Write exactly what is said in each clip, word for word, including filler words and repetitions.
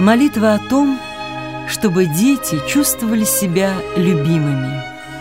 Молитва о том, чтобы дети чувствовали себя любимыми.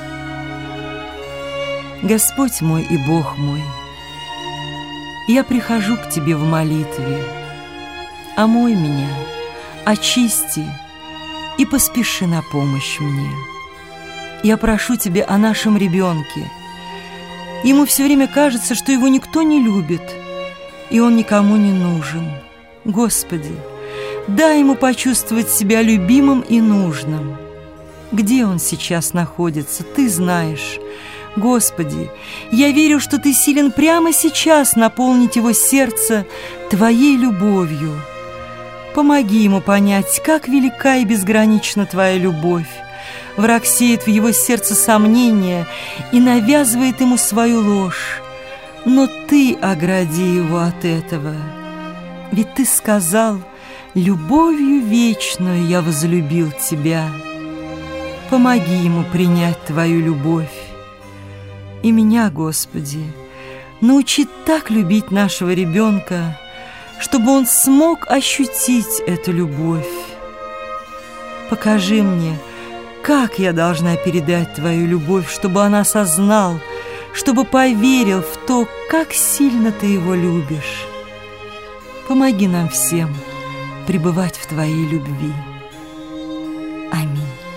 Господь мой и Бог мой, я прихожу к Тебе в молитве. Омой меня, очисти и поспеши на помощь мне. Я прошу Тебя о нашем ребенке. Ему все время кажется, что его никто не любит, и он никому не нужен. Господи, дай ему почувствовать себя любимым и нужным. Где он сейчас находится, Ты знаешь. Господи, я верю, что Ты силен прямо сейчас наполнить его сердце Твоей любовью. Помоги ему понять, как велика и безгранична Твоя любовь. Враг сеет в его сердце сомнения и навязывает ему свою ложь. Но Ты огради его от этого. Ведь Ты сказал: «Любовью вечную я возлюбил Тебя». Помоги ему принять Твою любовь. И меня, Господи, научи так любить нашего ребенка, чтобы он смог ощутить эту любовь. Покажи мне, как я должна передать Твою любовь, чтобы он осознал, чтобы поверил в то, как сильно Ты его любишь. Помоги нам всем пребывать в Твоей любви. Аминь.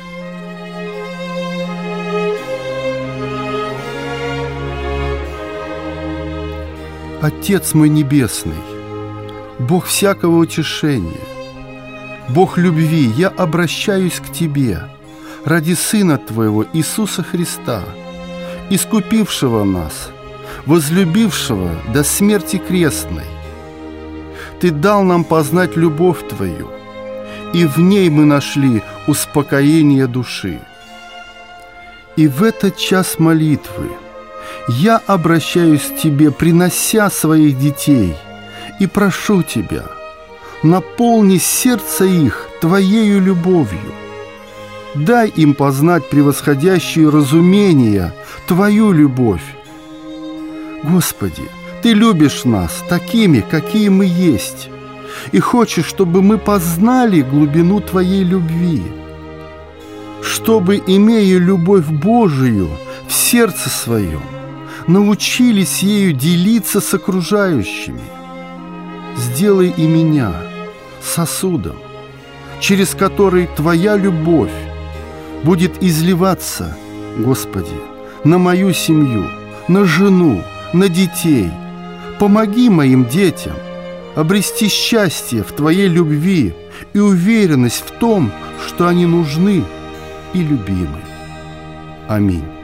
Отец мой небесный, Бог всякого утешения, Бог любви, я обращаюсь к Тебе ради Сына Твоего Иисуса Христа, искупившего нас, возлюбившего до смерти крестной. Ты дал нам познать любовь Твою, и в ней мы нашли успокоение души. И в этот час молитвы я обращаюсь к Тебе, принося своих детей, и прошу Тебя, наполни сердце их Твоею любовью. Дай им познать превосходящее разумение Твою любовь. Господи, Ты любишь нас такими, какие мы есть, и хочешь, чтобы мы познали глубину Твоей любви, чтобы, имея любовь Божию в сердце своем, научились ею делиться с окружающими. Сделай и меня сосудом, через который Твоя любовь будет изливаться, Господи, на мою семью, на жену, на детей. Помоги моим детям обрести счастье в Твоей любви и уверенность в том, что они нужны и любимы. Аминь.